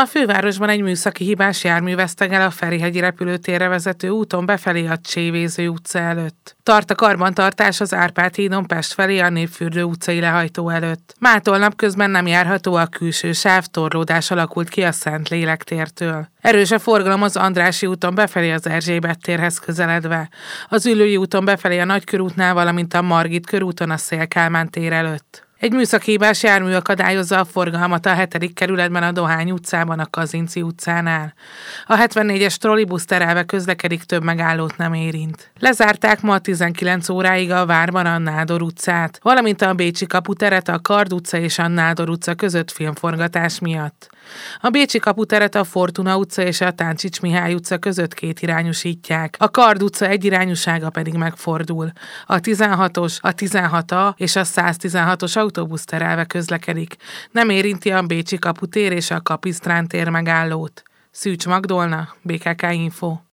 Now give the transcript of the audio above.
A fővárosban egy műszaki hibás jármű vesztegel a Ferihegyi repülőtérre vezető úton befelé a Csévéző utca előtt. Tart a karbantartás az Árpád hídon Pest felé a Népfürdő utcai lehajtó előtt. Mától napközben nem járható a külső sáv, torlódás alakult ki a Szentlélek tértől. Erős a forgalom az Andrássy úton befelé az Erzsébet térhez közeledve, az Üllői úton befelé a Nagykörútnál, valamint a Margit körúton a Széll-Kálmán tér előtt. Egy műszaki hibás jármű akadályozza a forgalmat a 7. kerületben a Dohány utcában, a Kazinczy utcánál. A 74-es trollibusz terelve közlekedik, több megállót nem érint. Lezárták ma 19 óráig a várban a Nádor utcát, valamint a Bécsi kaputeret, a Kard utca és a Nádor utca között filmforgatás miatt. A Bécsi kaputeret a Fortuna utca és a Táncsics Mihály utca között kétirányosítják, a Kard utca egyirányúsága pedig megfordul. A 16-os, a 16A és a 116-os autóbusz terelve közlekedik. Nem érinti a Bécsi kaputér és a Kapisztrán tér megállót. Szűcs Magdolna, BKK Info.